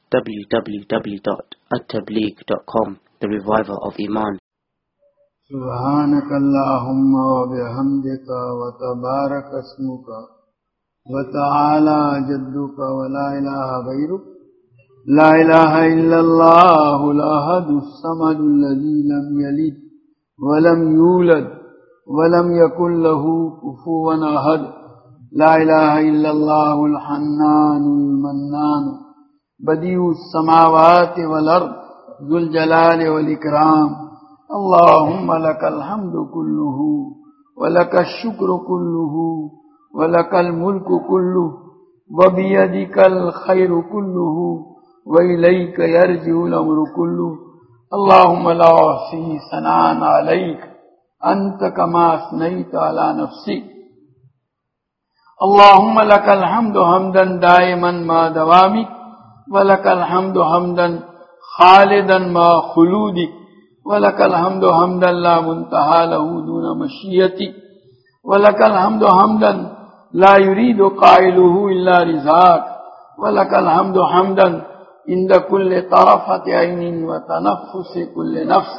www.attableek.com, the reviver of Iman. سبحانك اللهم وبحمدك وتبارك اسمك وتعالى جدك ولا إله غيرك لا إله إلا الله الأحد الصمد الذي لم يلد ولم يولد ولم يكن له كفوا أحد لا إله إلا الله الحنان المنان بديع السماوات والأرض ذو الجلال والإكرام اللهم لك الحمد كله ولك الشكر كله ولك الملك كله وبيدك الخير كله وإليك يرجع الأمر كله اللهم لا أحصي ثناء عليك أنت كما أثنيت على نفسك اللهم لك الحمد حمدا دائما مع دوامك ولك الحمد حمدا خالدا مع خلودك ولك الحمد حمدا لا منتهى له دون مشيتك ولك الحمد حمدا لا يريد قائله إلا رضاك ولك الحمد حمدا عند كل طرفة عين وتنفس كل نفس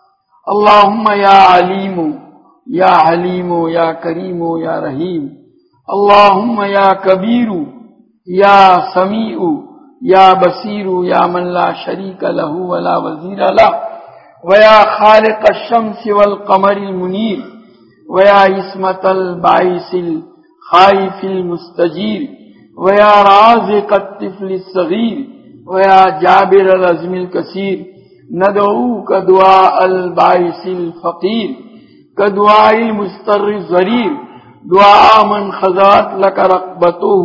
اللهم يا عليم يا حليم يا كريم يا رحيم اللهم يا كبير يا سميع يا بصير يا من لا شريك له ولا وزير له ويا خالق الشمس والقمر المنير ويا عصمة البعيث الخائف المستجير ويا رازق الطفل الصغير ويا جابر العزم الكثير ندعوك دعاء البعيث الفقير كدعاء المستر الزرير دعاء من خضعت لك رقبته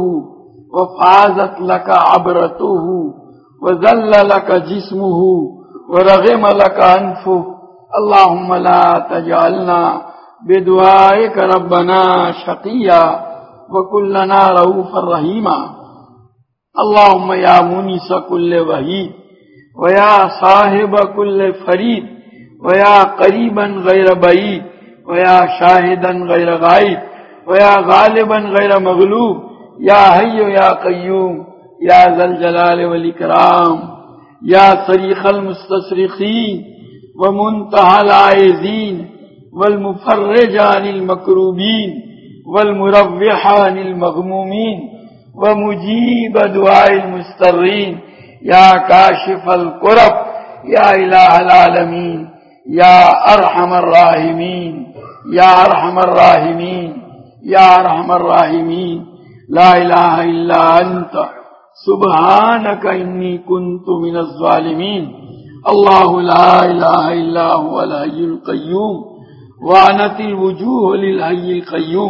وفازت لك عبرته وذل لك جسمه ورغم لك أنفه اللهم لا تجعلنا بدعائك ربنا شقيا وكلنا رؤوفا رحيما اللهم يا مونس كل وحيد ويا صاحب كل فريد ويا قريبا غير بعيد ويا شاهدا غير غائب ويا غالبا غير مغلوب يا حي يا قيوم يا ذا الجلال والإكرام يا صريخ المستصرخين ومنتهى العائزين والمفرج عن المكروبين والمروح عن المغمومين ومجيب دعاء المسترين يا كاشف الكرب يا إله العالمين يا أرحم الراحمين يا أرحم الراحمين يا أرحم الراحمين لا إله إلا أنت سبحانك إني كنت من الظالمين الله لا إله إلا هو الحي القيوم وعنت الوجوه للحي القيوم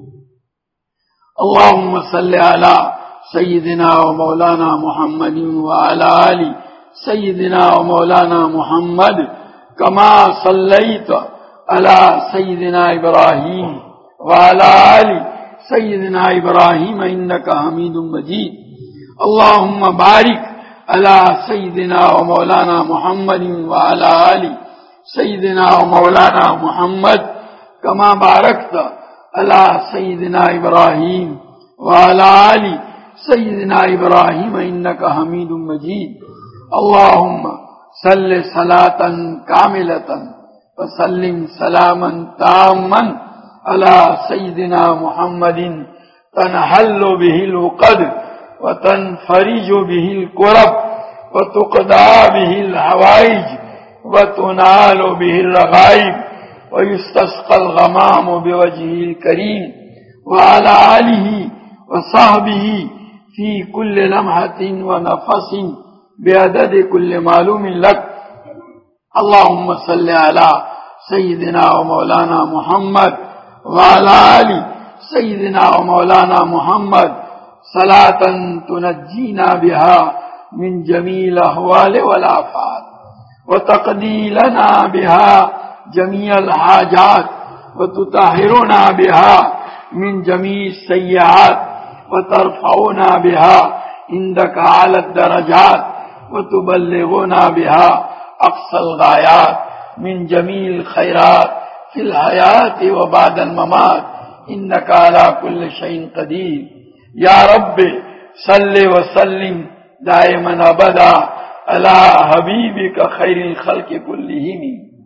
اللهم صل على سيدنا ومولانا محمد وعلى آل سيدنا ومولانا محمد كما صليت على سيدنا إبراهيم وعلى آل سيدنا إبراهيم إنك حميد مجيد اللهم بارك على سيدنا ومولانا محمد وعلى آل سيدنا ومولانا محمد كما باركت على سيدنا إبراهيم وعلى آل سيدنا إبراهيم إنك حميد مجيد اللهم صل صلاة كاملة وسلم سلاما تاما على سيدنا محمد تنحل به العقد وتنفرج به الكرب وتقضى به الحوائج وتنال به الرغائب ويستسقى الغمام بوجهه الكريم وعلى آله وصحبه في كل لمحة ونفس بعدد كل معلوم لك اللهم صل على سيدنا ومولانا محمد وعلى آل سيدنا ومولانا محمد صلاة تنجينا بها من جميع الأحوال والآفات وتقضي لنا بها جميع الحاجات وتطهرنا بها من جميع السيئات وترفعنا بها عندك على الدرجات وتبلغنا بها أقصى الغايات من جميع الخيرات في الحياة وبعد الممات إنك على كل شيء قدير. یا رب صل وسلم دائما ابدا على حبيبك خير الخلق كلهم.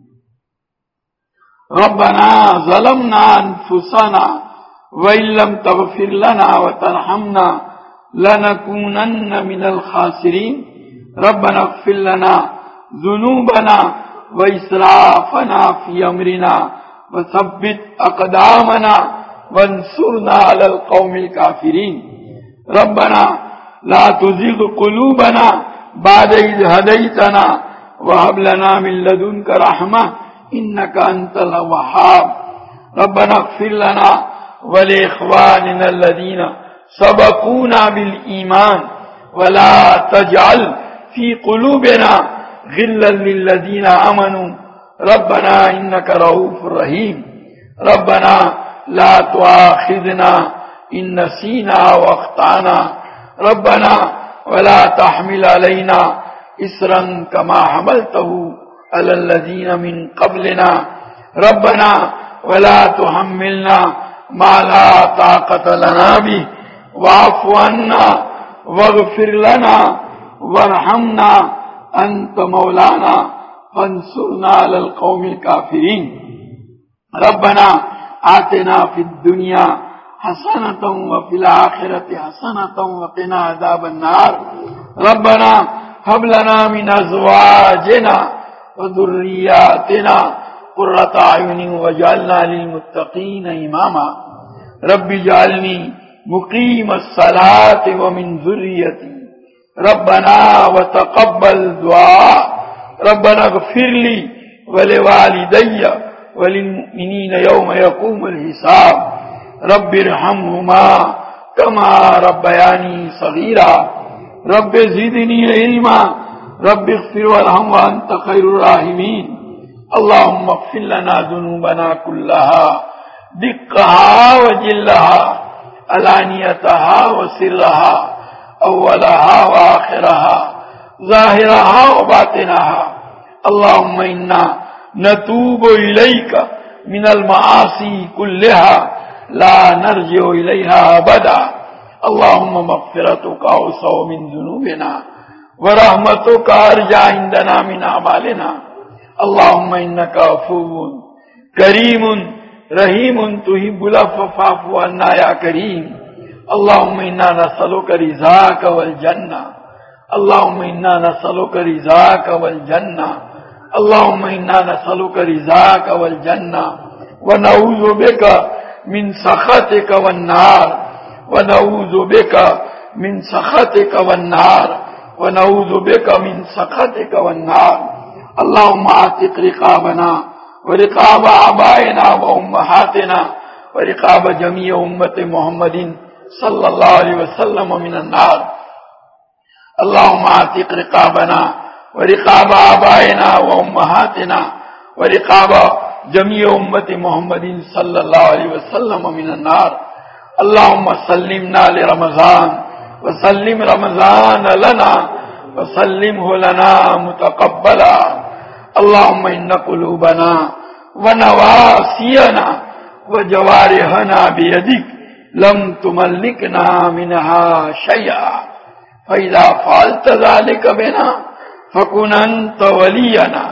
ربنا ظلمنا انفسنا وان لم تغفر لنا وترحمنا لنكونن من الخاسرين. ربنا اغفر لنا ذنوبنا واسرافنا في امرنا وثبت اقدامنا وانصرنا على القوم الكافرين. ربنا لا تزغ قلوبنا بعد إذ هديتنا وهب لنا من لدنك رحمة إنك أنت الوهاب. ربنا اغفر لنا ولإخواننا الذين سبقونا بالإيمان ولا تجعل في قلوبنا غلا للذين آمنوا ربنا إنك رؤوف رحيم. ربنا لا تؤاخذنا إن نسينا واخطأنا ربنا ولا تحمل علينا إصرا كما حملته على الذين من قبلنا ربنا ولا تحملنا ما لا طاقة لنا به واعف عنا واغفر لنا وارحمنا أنت مولانا فانصرنا على القوم الكافرين. ربنا آتنا في الدنيا حسنة وفي الآخرة حسنة وقنا عذاب النار. ربنا هب لنا من أزواجنا وذرياتنا قرة أعين واجعلنا للمتقين إماما. رب اجعلني مقيم الصلاة ومن ذريتي ربنا وتقبل دعاء. ربنا اغفر لي ولوالدي وللمؤمنين يوم يقوم الحساب. رب ارحمهما كما ربياني صغيرا. رب زدني علما. رب اغفر وارحم وانت خير الراحمين. اللهم اغفر لنا ذنوبنا كلها دقها وجلها علانيتها وسرها اولها واخرها ظاهرها وباطنها. اللهم انا نتوب اليك من المعاصي كلها لا نرجع إليها أبدا. اللهم مغفرتك أوسع من ذنوبنا ورحمتك أرجى عندنا من أعمالنا. اللهم إنك عفو كريم رحيم تحب العفو فاعف عنا يا كريم. اللهم إنا نسألك رضاك والجنة. اللهم إنا نسألك رضاك والجنة. اللهم إنا نسألك رضاك والجنة ونعوذ بك من سخطك والنار. ونعوذ بك من سخطك والنار. ونعوذ بك من سخطك والنار. اللهم اعتق رقابنا ورقاب آبائنا وأمهاتنا ورقاب جميع أمة محمد صلى الله عليه وسلم من النار. اللهم اعتق رقابنا ورقاب آبائنا وأمهاتنا ورقاب جميع أمة محمد صلى الله عليه وسلم من النار. اللهم سلمنا لرمضان وسلم رمضان لنا وسلمه لنا متقبلا. اللهم إن قلوبنا ونواسينا وجوارحنا بيدك لم تملكنا منها شيئا فإذا فعلت ذلك بنا فكن أنت ولينا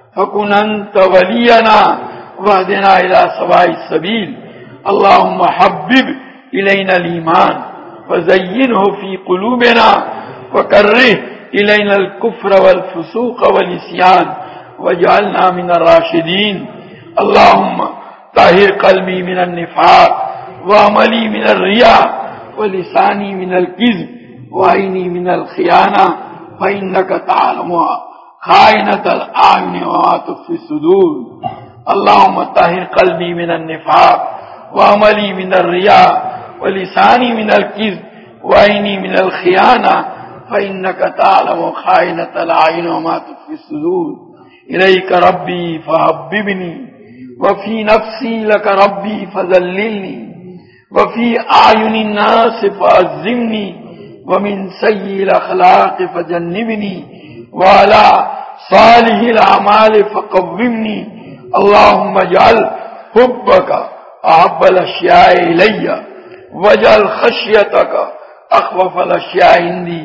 واهدنا إلى سواء السبيل. اللهم حبب إلينا الإيمان وزينه في قلوبنا وكره إلينا الكفر والفسوق والعصيان واجعلنا من الراشدين. اللهم طهر قلبي من النفاق وعملي من الرياء ولساني من الكذب وعيني من الخيانة فإنك تعلم خائنة الأعين وما تخفي الصدور. اللهم طهر قلبي من النفاق وعملي من الرياء ولساني من الكذب وعيني من الخيانة فإنك تعلم خائنة الأعين وما تخفي الصدور. إليك ربي فحببني وفي نفسي لك ربي فذللني وفي أعين الناس فعظمني ومن سيء الأخلاق فجنبني وعلى صالح الأعمال فقومني. اللهم اجعل حبك أحب الأشياء إلي واجعل خشيتك أخوف الأشياء عندي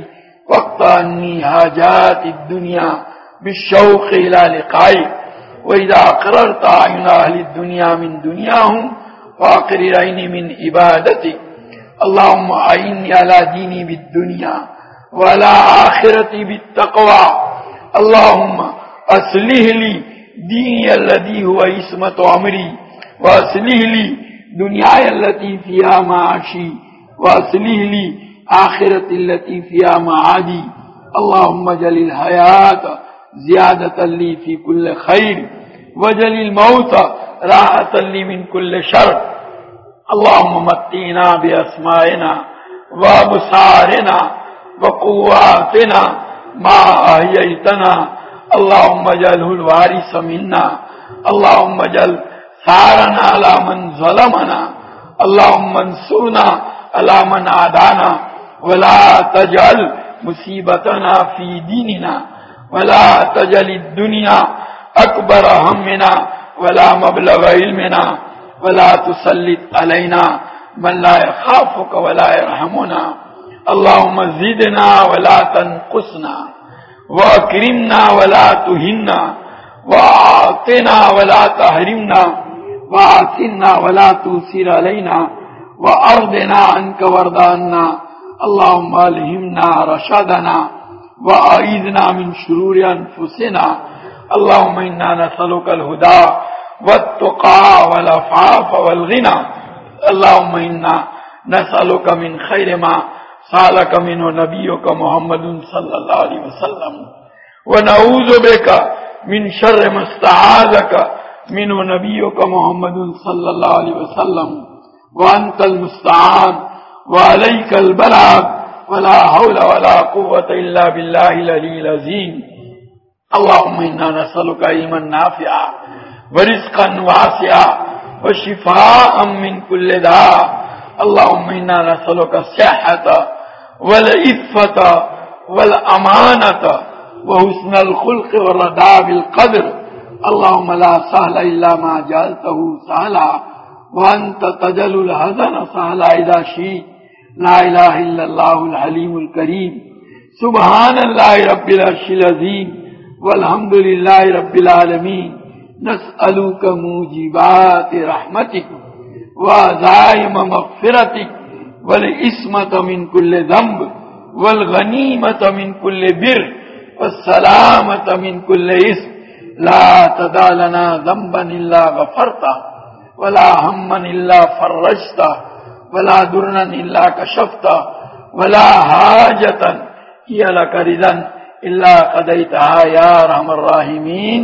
واقض عني حاجات الدنيا بالشوق إلى لقائك وإذا أقررت أعين أهل الدنيا من دنياهم فأقرر عيني من عبادتك اللهم أعني على ديني بالدنيا وعلى آخرتي بالتقوى اللهم أصلح لي ديني الذي هو عصمة أمري وأصلح لي دنياي التي فيها معاشي وأصلح لي آخرتي التي فيها معادي اللهم اجعل الحياة زيادة لي في كل خير واجعل الموت راحة لي من كل شر اللهم متعنا بأسمائنا وأبصارنا وقواتنا ما أحييتنا اللهم اجعله الوارث منا اللهم اجعل ثارنا على من ظلمنا اللهم انصرنا على من عادانا ولا تجعل مصيبتنا في ديننا ولا تجعل الدنيا أكبر همنا ولا مبلغ علمنا ولا تسلط علينا من لا يخافك ولا يرحمنا اللهم زدنا ولا تنقصنا وأكرمنا ولا تهنا وأعطنا ولا تحرمنا وآثرنا ولا تؤثر علينا وأرضنا عنك وارض عنا اللهم ألهمنا رشدنا وأعيذنا من شرور أنفسنا اللهم إنا نسألك الهدى والتقى والعفاف والغنى اللهم إنا نسألك من خير ما سألك منه نبيك محمد صلى الله عليه وسلم ونعوذ بك من شر ما استعاذك منه نبيك محمد صلى الله عليه وسلم وأنت المستعان وعليك البلاغ ولا حول ولا قوة إلا بالله العلي العظيم اللهم إنا نسألك علما نافعا ورزقا واسعا وشفاء من كل داء اللهم إنا نسألك الصحة والعفة والأمانة وحسن الخلق والرضا بالقدر اللهم لا سهل إلا ما جعلته سهلا وأنت تجعل الحزن سهلا إذا شئت لا إله إلا الله الحليم الكريم سبحان الله رب العرش العظيم والحمد لله رب العالمين نسألك موجبات رحمتك وعزائم مغفرتك والعصمة من كل ذنب والغنيمة من كل بر والسلامة من كل إثم لا تدع لنا ذنبا إلا غفرته ولا هما إلا فرجته ولا درنا إلا كشفته ولا حاجة هي لك رضا إلا قضيتها يا أرحم الراحمين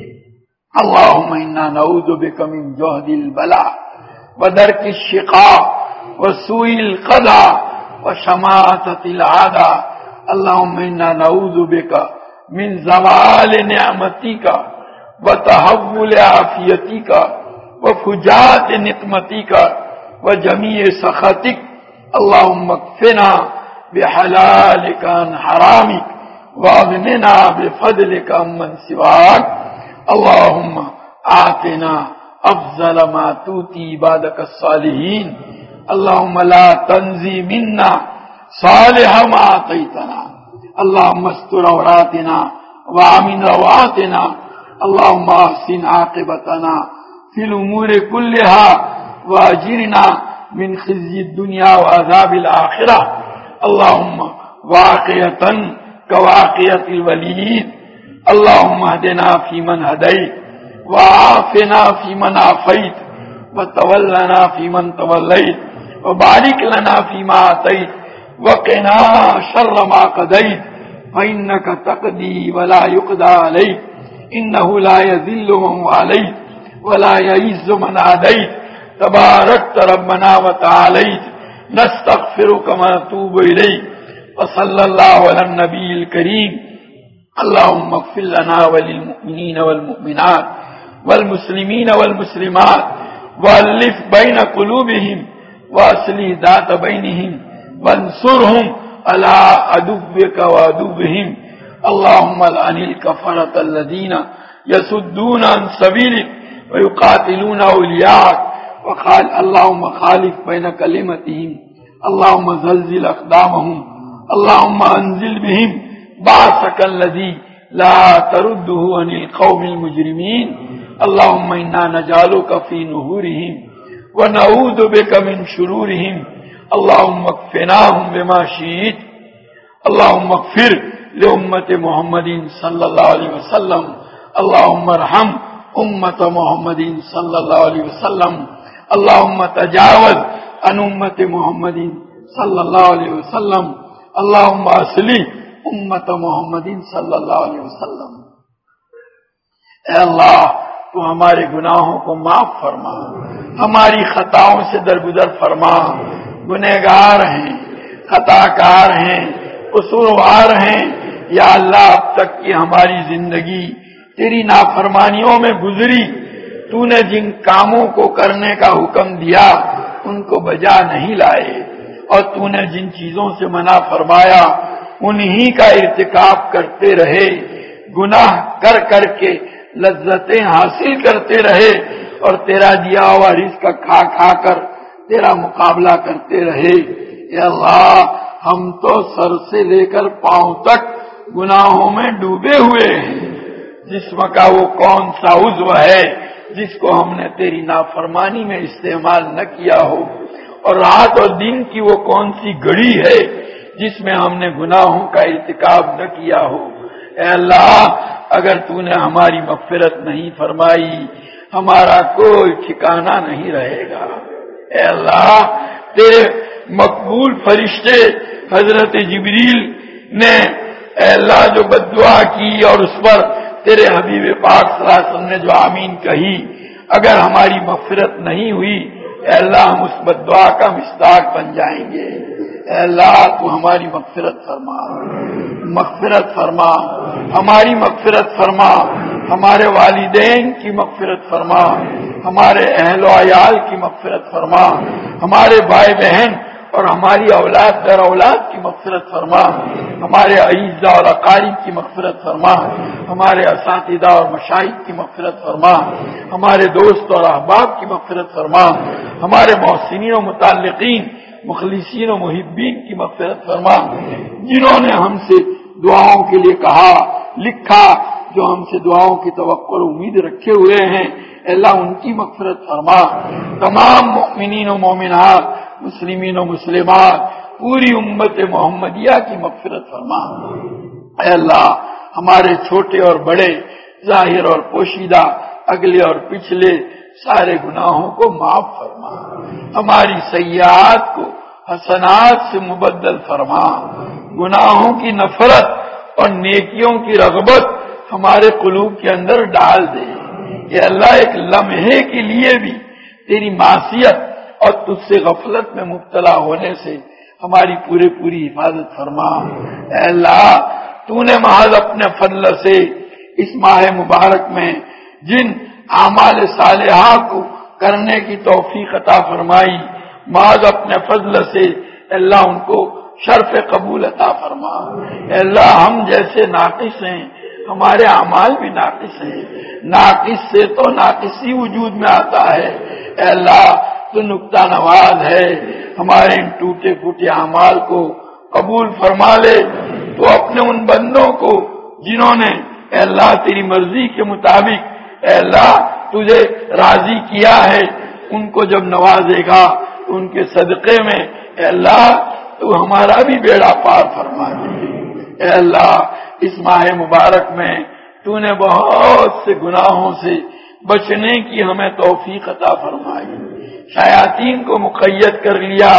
اللهم إنا نعوذ بك من جهد البلاء ودرك الشقاء وسوء القضاء وشماتة العداء اللهم إنا نعوذ بك من زوال نعمتك وتحول عافيتك وفجاءة نقمتك وجميع سخطك اللهم اكفنا بحلالك عن حرامك واغننا بفضلك عمن سواك اللهم آتنا أفضل ما تؤتي عبادك الصالحين اللهم لا تنزي منا صالح ما أعطيتنا اللهم استر عوراتنا وآمن روعاتنا اللهم أحسن عاقبتنا في الأمور كلها وأجرنا من خزي الدنيا وعذاب الآخرة اللهم واقية كواقية الوليد اللهم اهدنا فيمن هديت وعافنا فيمن عافيت وتولنا فيمن توليت وبارك لنا فيما أعطيت وقنا شر ما قضيت فإنك تقضي ولا يقضى عليك إنه لا يذل من واليت ولا يعز من عاديت تباركت ربنا وتعاليت نستغفرك ونتوب إليك وصلى الله على النبي الكريم اللهم اغفر لنا وللمؤمنين والمؤمنات والمسلمين والمسلمات وألف بين قلوبهم وأصلح ذات بينهم وانصرهم على عدوك وعدوهم اللهم لعن الكفرة الذين يصدون عن سبيلك ويقاتلون أولياءك اللهم خالف بين كلمتهم اللهم زلزل أقدامهم اللهم انزل بهم باسك الذي لا ترده عن القوم المجرمين اللهم انا نجعلك في نحورهم ونعوذ بك من شرورهم اللهم اكفناهم بما شئت اللهم اغفر لأمة محمد صلی اللہ علیہ وسلم اللهم ارحم امة محمد صلی اللہ علیہ وسلم اللهم تجاوز عن امة محمد صلی اللہ علیہ وسلم اللهم اصلح امة محمد صلی اللہ علیہ وسلم۔ اے اللہ تو ہمارے گناہوں کو معاف فرما، ہماری خطاؤں سے درگزر فرما، گنہگار ہیں، خطا کار ہیں، قصوروار ہیں، یا اللہ اب تک کی ہماری زندگی تیری نافرمانیوں میں گزری، تو نے جن کاموں کو کرنے کا حکم دیا ان کو بجا نہیں لائے، اور تو نے جن چیزوں سے منع فرمایا انہی کا ارتکاب کرتے رہے، گناہ کر کر کے لذتیں حاصل کرتے رہے، اور تیرا دیا ہوا رزق کھا کھا کر تیرا مقابلہ کرتے رہے۔ اے اللہ ہم تو سر سے لے کر پاؤں تک گناہوں میں ڈوبے ہوئے ہیں، جسم کا وہ کون سا عضو ہے جس کو ہم نے تیری نافرمانی میں استعمال نہ کیا ہو، اور رات اور دن کی وہ کون سی گھڑی ہے جس میں ہم نے گناہوں کا ارتکاب نہ کیا ہو۔ اے اللہ اگر تو نے ہماری مغفرت نہیں فرمائی ہمارا کوئی ٹھکانہ نہیں رہے گا۔ اے اللہ تیرے مقبول فرشتے حضرت جبریل نے اے اللہ جو بددعا کی اور اس پر تیرے حبیب پاک صلی اللہ علیہ وسلم نے جو آمین کہی، اگر ہماری مغفرت نہیں ہوئی اے اللہ ہم اس بددعا کا مصداق بن جائیں گے۔ اے اللہ تو ہماری مغفرت فرما، مغفرت فرما، ہماری مغفرت فرما، ہمارے والدین کی مغفرت فرما، ہمارے اہل و عیال کی مغفرت فرما، ہمارے بھائی بہن اور ہماری اولاد در اولاد کی مغفرت فرما، ہمارے اعزا اور اقارب کی مغفرت فرما، ہمارے اساتذہ اور مشائخ کی مغفرت فرما، ہمارے دوست اور احباب کی مغفرت فرما، ہمارے محسنین و متعلقین مخلصین و محبین کی مغفرت فرما، جنہوں نے ہم سے دعاؤں کے لیے کہا لکھا، جو ہم سے دعاؤں کی توقع اور امید رکھے ہوئے ہیں اللہ ان کی مغفرت فرما، تمام مؤمنین و مومنات مسلمین و مسلمات پوری امت محمدیہ کی مغفرت فرما۔ اے اللہ ہمارے چھوٹے اور بڑے ظاہر اور پوشیدہ اگلے اور پچھلے سارے گناہوں کو معاف فرما، ہماری سیئات کو حسنات سے مبدل فرما، گناہوں کی نفرت اور نیکیوں کی رغبت ہمارے قلوب کے اندر ڈال دے۔ اے اللہ ایک لمحے کے لیے بھی تیری معصیت اور تجھ سے غفلت میں مبتلا ہونے سے ہماری پوری حفاظت فرما۔ اے اللہ تو نے محض اپنے فضل سے اس ماہ مبارک میں جن اعمال صالحہ کو کرنے کی توفیق عطا فرمائی، محض اپنے فضل سے اللہ ان کو شرف قبول عطا فرما۔ اے اللہ ہم جیسے ناقص ہیں ہمارے اعمال بھی ناقص ہیں، ناقص سے تو ناقصی وجود میں آتا ہے۔ اے اللہ تو نقطہ نواز ہے، ہمارے ان ٹوٹے پھوٹے اعمال کو قبول فرما لے۔ تو اپنے ان بندوں کو جنہوں نے اے اللہ تیری مرضی کے مطابق اے اللہ تجھے راضی کیا ہے ان کو جب نوازے گا تو ان کے صدقے میں اے اللہ تو ہمارا بھی بیڑا پار فرما دے۔ اے اللہ اس ماہ مبارک میں تو نے بہت سے گناہوں سے بچنے کی ہمیں توفیق عطا فرمائی، شیاطین کو مقید کر لیا،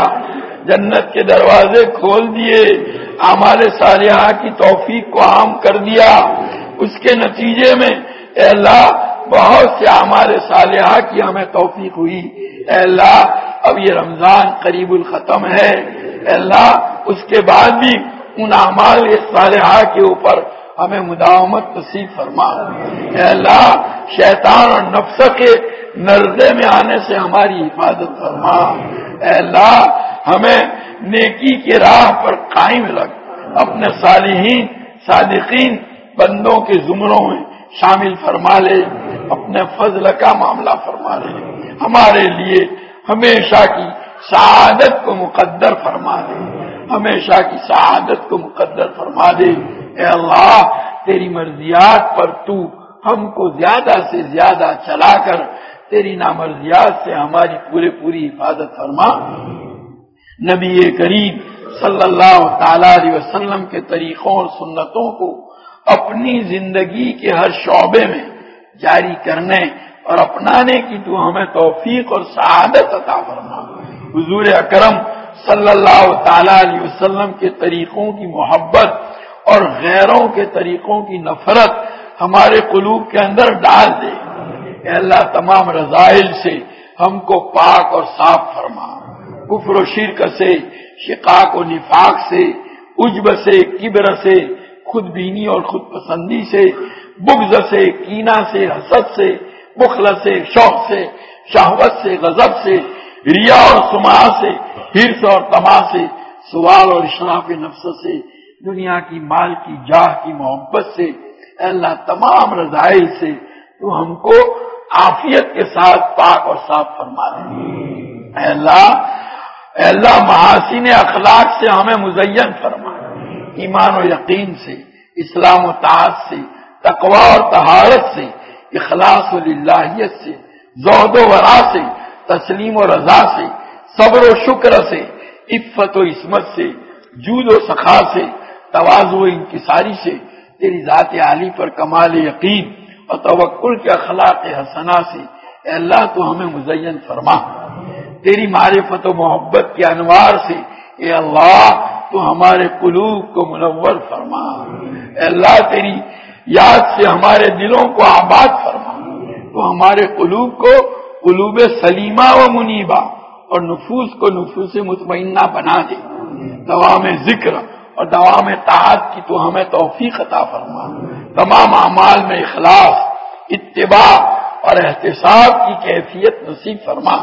جنت کے دروازے کھول دیے، اعمال صالحہ کی توفیق کو عام کر دیا۔ اس کے نتیجے میں اے اللہ بہت سے اعمال صالحہ کی ہمیں توفیق ہوئی۔ اے اللہ اب یہ رمضان قریب الختم ہے، اے اللہ اس کے بعد بھی ان اعمال صالحہ کے اوپر ہمیں مداومت نصیب فرما۔ اے اللہ شیطان اور نفس کے نرزے میں آنے سے ہماری حفاظت فرما۔ اے اللہ ہمیں نیکی کی راہ پر قائم رکھ، اپنے صالحین صادقین بندوں کے زمروں میں شامل فرما لے، اپنے فضل کا معاملہ فرما لے، ہمارے لیے ہمیشہ کی سعادت کو مقدر فرما لے۔ ہمیشہ کی سعادت کو مقدر فرما دے۔ اے اللہ تیری مرضیات پر تو ہم کو زیادہ سے زیادہ چلا کر تیری نامرضیات سے ہماری پوری حفاظت فرما۔ نبی کریم صلی اللہ تعالی علیہ وسلم کے طریقوں اور سنتوں کو اپنی زندگی کے ہر شعبے میں جاری کرنے اور اپنانے کی تو ہمیں توفیق اور سعادت عطا فرما۔ حضور اکرم صلی اللہ تعالی علیہ وسلم کے طریقوں کی محبت اور غیروں کے طریقوں کی نفرت ہمارے قلوب کے اندر ڈال دے۔ اے اللہ تمام رذائل سے ہم کو پاک اور صاف فرما، کفر و شرک سے، شقاق و نفاق سے، عجب سے، کبر سے، خود بینی اور خود پسندی سے، بغض سے، کینہ سے، حسد سے، بخل سے، شوق سے، شہوت سے، غضب سے، ریا اور سماع سے، حرص اور طمع سے، سوال اور اشراف نفس سے، دنیا کی مال کی جاہ کی محبت سے، اے اللہ تمام رذائل سے تو ہم کو عافیت کے ساتھ پاک اور صاف فرما دے۔ اے اللہ محاسن اخلاق سے ہمیں مزین فرما، ایمان و یقین سے، اسلام و طاعت سے، تقوی اور طہارت سے، اخلاص و للہیت سے، زہد و ورع سے، تسلیم و رضا سے، صبر و شکر سے، عفت و عصمت سے، جود و سخا سے، تواضع و انکساری سے، تیری ذات عالی پر کمال یقین اور توکل کے اخلاق حسنہ سے اے اللہ تو ہمیں مزین فرما۔ تیری معرفت و محبت کے انوار سے اے اللہ تو ہمارے قلوب کو منور فرما۔ اے اللہ تیری یاد سے ہمارے دلوں کو آباد فرما، تو ہمارے قلوب کو قلوب سلیمہ و منیبہ اور نفوس کو نفوس مطمئنہ بنا دے۔ دوام ذکر اور دوام طاعت کی تو ہمیں توفیق عطا فرما، تمام اعمال میں اخلاص، اتباع اور احتساب کی کیفیت نصیب فرما۔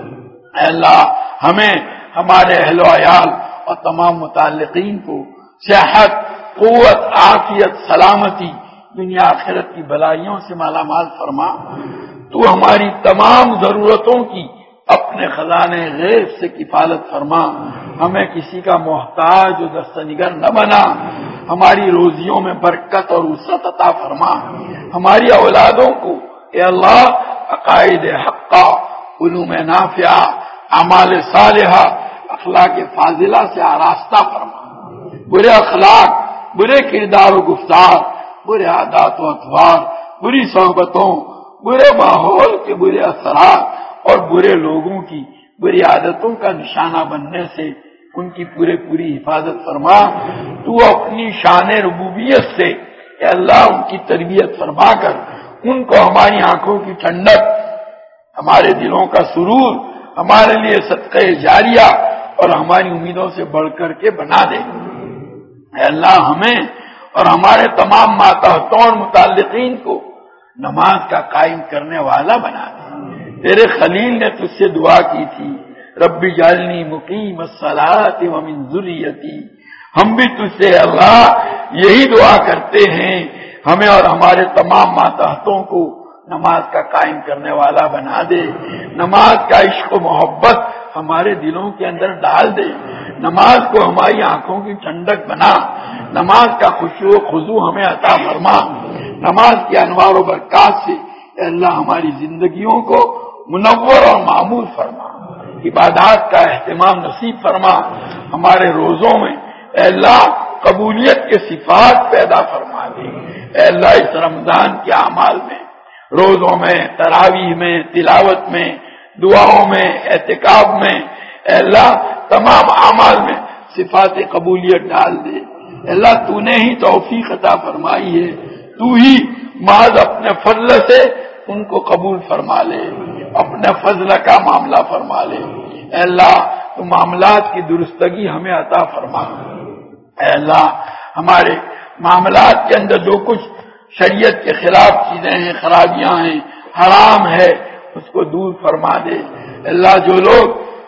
اے اللہ ہمیں، ہمارے اہل و عیال اور تمام متعلقین کو صحت، قوت، عافیت، سلامتی، دنیا آخرت کی بلائیوں سے مالا مال فرما۔ تو ہماری تمام ضرورتوں کی اپنے خزانے غیب سے کفالت فرما، ہمیں کسی کا محتاج و دستنگر نہ بنا، ہماری روزیوں میں برکت اور وسعت عطا فرما، ہماری اولادوں کو اے اللہ عقائد حقہ، علوم نافعہ، اعمال صالحہ، اخلاق فاضلہ سے آراستہ فرما۔ برے اخلاق، برے کردار و گفتار، برے عادات و اطوار، بری صحبتوں، برے ماحول کے برے اثرات اور برے لوگوں کی بری عادتوں کا نشانہ بننے سے ان کی پوری حفاظت فرما۔ تو اپنی شان ربوبیت سے اے اللہ ان کی تربیت فرما کر ان کو ہماری آنکھوں کی ٹھنڈک، ہمارے دلوں کا سرور، ہمارے لیے صدقہ جاریہ اور ہماری امیدوں سے بڑھ کر کے بنا دے۔ اے اللہ ہمیں اور ہمارے تمام ماتحتوں اور متعلقین کو نماز کا قائم کرنے والا بنا دے۔ تیرے خلیل نے تجھ سے دعا کی تھی، رب اجعلنی مقیم الصلاۃ ومن ذریتی۔ ہم بھی تجھ سے اللہ یہی دعا کرتے ہیں، ہمیں اور ہمارے تمام ماتحتوں کو نماز کا قائم کرنے والا بنا دے۔ نماز کا عشق و محبت ہمارے دلوں کے اندر ڈال دے، نماز کو ہماری آنکھوں کی ٹھنڈک بنا، نماز کا خشوع و خضوع ہمیں عطا فرما، نماز کی انوار و برکات سے اے اللہ ہماری زندگیوں کو منور اور معمور فرما، عبادات کا اہتمام نصیب فرما، ہمارے روزوں میں اے اللہ قبولیت کے صفات پیدا فرما دے۔ اے اللہ اس رمضان کے اعمال میں، روزوں میں، تراویح میں، تلاوت میں، دعاؤں میں، اعتکاف میں اے اللہ تمام اعمال میں صفات قبولیت ڈال دے۔ اے اللہ تو نے ہی توفیق عطا فرمائی ہے، تو ہی محض اپنے فضل سے ان کو قبول فرما لے، اپنے فضل کا معاملہ فرما لے۔ اے اللہ تو معاملات کی درستگی ہمیں عطا فرما۔ اے اللہ ہمارے معاملات کے اندر جو کچھ شریعت کے خلاف چیزیں ہیں، خرابیاں ہیں، حرام ہے، اس کو دور فرما دے۔ اللہ جو لوگ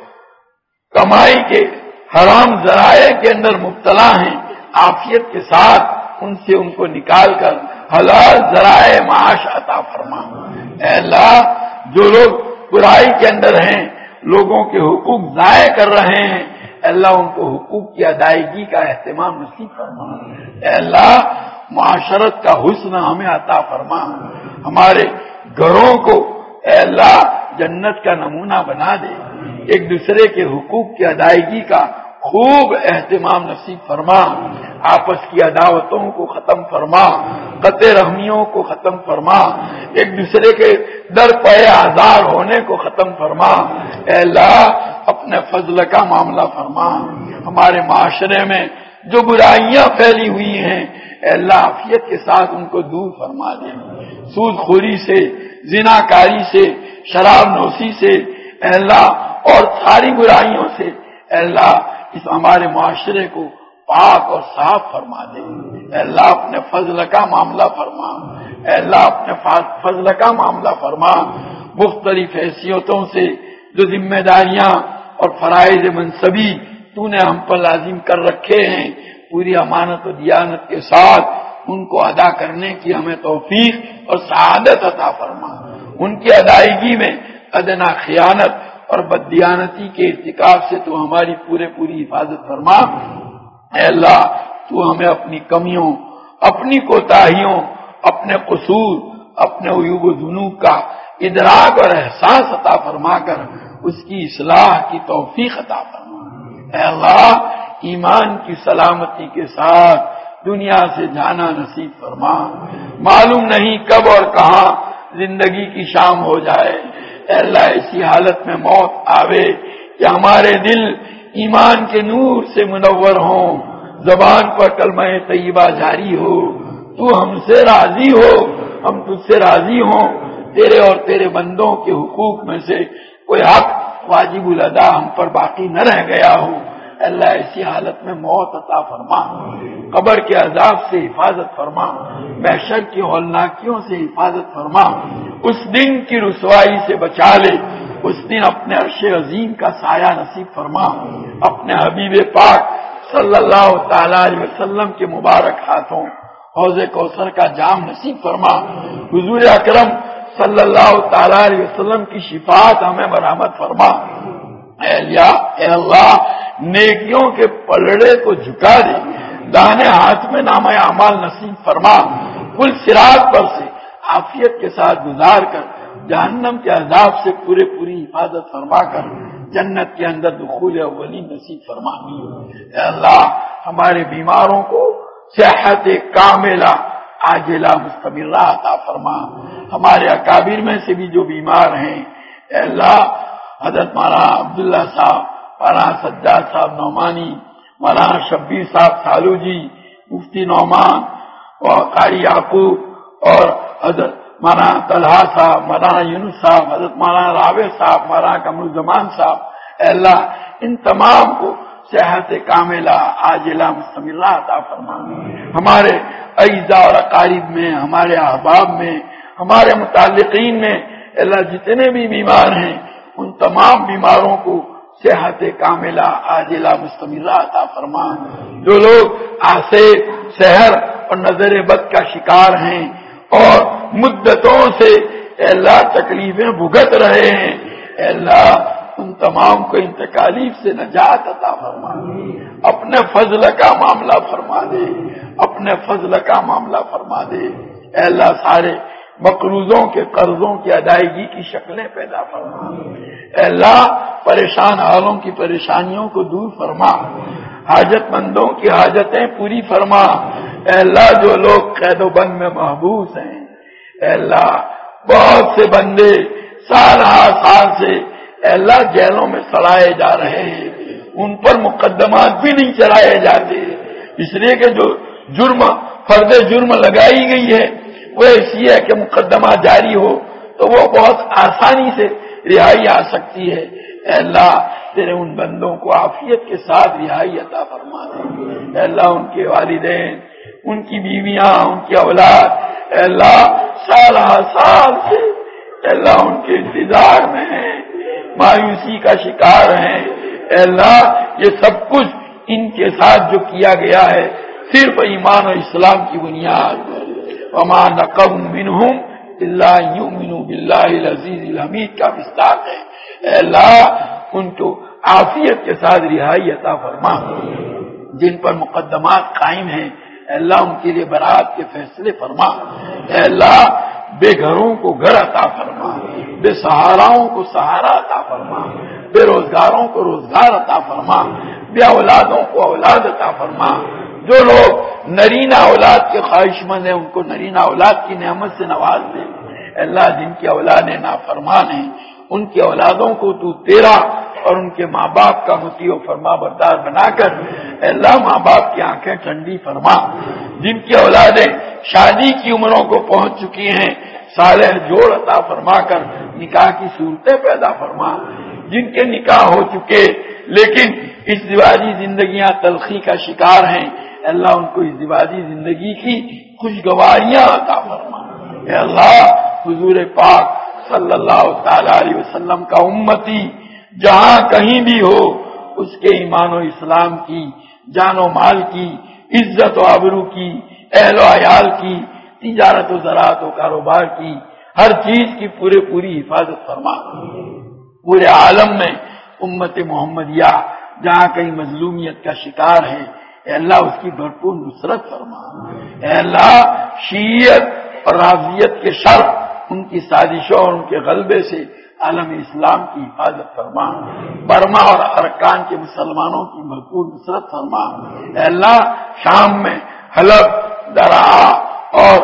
کمائی کے حرام ذرائع کے اندر مبتلا ہیں، عافیت کے ساتھ ان سے ان کو نکال کر حلال ذرائع معاش عطا فرما۔ اے اللہ جو لوگ برائی کے اندر ہیں، لوگوں کے حقوق ضائع کر رہے ہیں، اللہ ان کو حقوق کی ادائیگی کا اہتمام نصیب فرما، اے اللہ معاشرت کا حسن ہمیں عطا فرما، ہمارے گھروں کو اے اللہ جنت کا نمونہ بنا دے، ایک دوسرے کے حقوق کی ادائیگی کا خوب اہتمام نصیب فرما، آپس کی عداوتوں کو ختم فرما، قطع رحمیوں کو ختم فرما، ایک دوسرے کے در پہ آزار ہونے کو ختم فرما، اے اللہ اپنے فضل کا معاملہ فرما، ہمارے معاشرے میں جو برائیاں پھیلی ہوئی ہیں اے اللہ عافیت کے ساتھ ان کو دور فرما دے، سود خوری سے، زنا کاری سے، شراب نوشی سے اے اللہ اور ساری برائیوں سے اے اللہ اس ہمارے معاشرے کو پاک اور صاف فرما دے، اے اللہ اپنے فضل کا معاملہ فرما، اے اللہ اپنے فضل کا معاملہ فرما، مختلف حیثیتوں سے جو ذمہ داریاں اور فرائض منصبی تو نے ہم پر لازم کر رکھے ہیں پوری امانت و دیانت کے ساتھ ان کو ادا کرنے کی ہمیں توفیق اور سعادت عطا فرما، ان کی ادائیگی میں ادنا خیانت اور بددیانتی کے ارتکاب سے تو ہماری پوری حفاظت فرما، اے اللہ تو ہمیں اپنی کمیوں، اپنی کوتاہیوں، اپنے قصور، اپنے عیوب و ذنوب کا ادراک اور احساس عطا فرما کر اس کی اصلاح کی توفیق عطا فرما، اے اللہ ایمان کی سلامتی کے ساتھ دنیا سے جانا نصیب فرما، معلوم نہیں کب اور کہاں زندگی کی شام ہو جائے، اے اللہ ایسی حالت میں موت آوے کہ ہمارے دل ایمان کے نور سے منور ہوں، زبان پر کلمہ طیبہ جاری ہو، تو ہم سے راضی ہو، ہم تجھ سے راضی ہوں، تیرے اور تیرے بندوں کے حقوق میں سے کوئی حق واجب الادا ہم پر باقی نہ رہ گیا ہو، اللہ ایسی حالت میں موت عطا فرما، قبر کے عذاب سے حفاظت فرما، محشر کی ہولناکیوں سے حفاظت فرما، اس دن کی رسوائی سے بچا لے، اس دن اپنے عرش عظیم کا سایہ نصیب فرما، اپنے حبیب پاک صلی اللہ تعالی علیہ وسلم کے مبارک ہاتھوں حوض کوثر کا جام نصیب فرما، حضور اکرم صلی اللہ تعالی علیہ وسلم کی شفاعت ہمیں برآمد فرما، اے اللہ نیکیوں کے پلڑے کو جھکا دے، داہنے ہاتھ میں نامہ اعمال نصیب فرما، پل صراط پر سے عافیت کے ساتھ گزار کر جہنم کے عذاب سے پوری حفاظت فرما کر جنت کے اندر دخول اولین نصیب فرما، اے اللہ ہمارے بیماروں کو صحت کاملہ عاجلہ مستمرہ عطا فرما، ہمارے اکابر میں سے بھی جو بیمار ہیں اے اللہ حضرت مولانا عبداللہ صاحب، مولانا سجاد صاحب نعمانی، مولانا شبیر صاحب سالو جی، مفتی نعمان اور قاری یعقوب اور حضرت مولانا طلحہ صاحب، مولانا یونس صاحب، حضرت مولانا راوی صاحب، مولانا قمر الزمان صاحب، اے اللہ ان تمام کو صحت کاملہ عاجلہ مستمرہ عطا فرما، ہمارے اعزاء اور اقارب میں، ہمارے احباب میں، ہمارے متعلقین میں اللہ جتنے بھی بیمار ہیں ان تمام بیماروں کو صحت کاملہ عاجلہ مستمرہ عطا فرما، جو لوگ آسے سحر اور نظر بد کا شکار ہیں اور مدتوں سے اے اللہ تکلیفیں بھگت رہے ہیں، اے اللہ ان تمام کو ان تکالیف سے نجات عطا فرما، اپنے فضل کا معاملہ فرما دے، اپنے فضل کا معاملہ فرما دے، اے اللہ سارے مقروضوں کے قرضوں کی ادائیگی کی شکلیں پیدا فرما، اے اللہ پریشان حالوں کی پریشانیوں کو دور فرما، حاجت مندوں کی حاجتیں پوری فرما، اے اللہ جو لوگ قید و بند میں محبوس ہیں اے اللہ بہت سے بندے سال سے اے اللہ جیلوں میں سڑائے جا رہے ہیں، ان پر مقدمات بھی نہیں چلائے جاتے، اس لیے کہ جو فرد جرم لگائی گئی ہے وہ ایسی ہے کہ مقدمہ جاری ہو تو وہ بہت آسانی سے رہائی آ سکتی ہے، اے اللہ تیرے ان بندوں کو عافیت کے ساتھ رہائی عطا فرما دے، اے اللہ ان کے والدین، ان کی بیویاں، ان کی اولاد اے اللہ سال سے اے اللہ ان کے انتظار میں ہیں، مایوسی کا شکار ہیں، اے اللہ یہ سب کچھ ان کے ساتھ جو کیا گیا ہے صرف ایمان و اسلام کی بنیاد پر، وما نقم منہم الا یؤمنوا باللہ العزیز الحمید کا مصداق ہے، اے اللہ ان کو عافیت کے ساتھ رہائی عطا فرما، جن پر مقدمات قائم ہیں اے اللہ ان کے لیے برات کے فیصلے فرما، اے اللہ بے گھروں کو گھر عطا فرما، بے سہاراؤں کو سہارا عطا فرما، بے روزگاروں کو روزگار عطا فرما، بے اولادوں کو اولاد عطا فرما، جو لوگ نرینہ اولاد کے خواہش مند ہیں ان کو نرینہ اولاد کی نعمت سے نواز دے، اے اللہ جن کی اولادیں نافرمان ہیں ان کی اولادوں کو تو تیرا اور ان کے ماں باپ کا مطیع و فرما بردار بنا کر اے اللہ ماں باپ کی آنکھیں ٹھنڈی فرما، جن کی اولادیں شادی کی عمروں کو پہنچ چکی ہیں صالح جوڑ عطا فرما کر نکاح کی صورتیں پیدا فرما، جن کے نکاح ہو چکے لیکن ازدواجی زندگیاں تلخی کا شکار ہیں اے اللہ ان کو ازدواجی زندگی کی خوشگواریاں عطا فرما، اے اللہ حضور پاک صلی اللہ تعالی علیہ وسلم کا امتی جہاں کہیں بھی ہو اس کے ایمان و اسلام کی، جان و مال کی، عزت و آبرو کی، اہل و عیال کی، تجارت و زراعت و کاروبار کی، ہر چیز کی پوری حفاظت فرما، پورے عالم میں امت محمدیہ جہاں کہیں مظلومیت کا شکار ہے اے اللہ اس کی بھرپور نصرت فرما، اے اللہ شیعیت اور رافضیت کے شر ان کی سازشوں اور ان کے غلبے سے عالم اسلام کی حفاظت فرما، برما اور ارکان کے مسلمانوں کی بھرپور نصرت فرما، اے اللہ شام میں حلب، درعا اور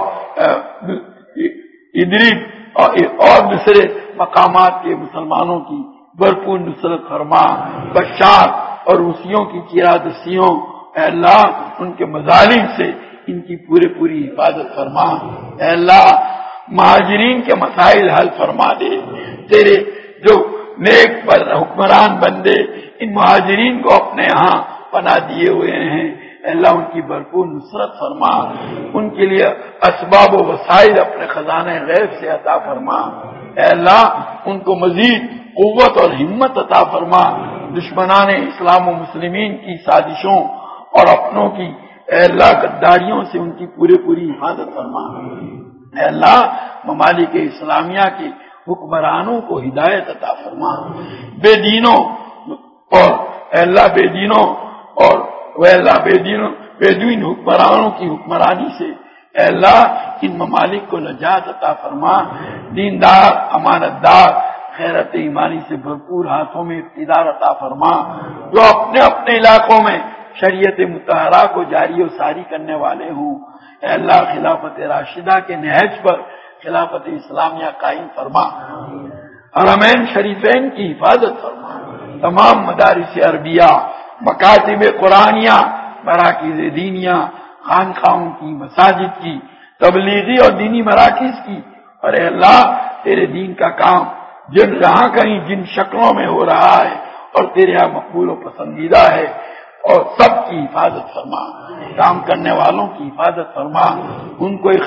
ادریب اور دوسرے مقامات کے مسلمانوں کی بھرپور نصرت فرما، بشار اور روسیوں کی چیرادستیوں اے اللہ ان کے مظالم سے ان کی پوری حفاظت فرما، اے اللہ مہاجرین کے مسائل حل فرما دے، تیرے جو نیک حکمران بندے ان مہاجرین کو اپنے ہاں پناہ دیے ہوئے ہیں اے اللہ ان کی بھرپور نصرت فرما، ان کے لیے اسباب و وسائل اپنے خزانے غیب سے عطا فرما، اے اللہ ان کو مزید قوت اور ہمت عطا فرما، دشمنان اسلام و مسلمین کی سازشوں اور اپنوں کی اے اللہ غداریوں سے ان کی پوری حفاظت فرما، اے اللہ ممالک اسلامیہ کے حکمرانوں کو ہدایت عطا فرما، بے دینوں اور اے اللہ بے دینوں اور بیدوین حکمرانوں کی حکمرانی سے اے اللہ ان ممالک کو نجات عطا فرما، دیندار امانت دار غیرت ایمانی سے بھرپور ہاتھوں میں اقتدار عطا فرما، جو اپنے اپنے علاقوں میں شریعت مطہرہ کو جاری و ساری کرنے والے ہوں اے اللہ خلافت راشدہ کے نہج پر خلافت اسلامیہ قائم فرما، حرمین شریفین کی حفاظت فرما، تمام مدارس عربیہ، مکاتب قرآنیہ، مراکز دینیہ، خانقاہوں کی، مساجد کی، تبلیغی اور دینی مراکز کی، اور اے اللہ تیرے دین کا کام جہاں کہیں جن شکلوں میں ہو رہا ہے اور تیرے یہاں مقبول و پسندیدہ ہے اور سب کی حفاظت فرما، کام کرنے والوں کی حفاظت فرما، ان کو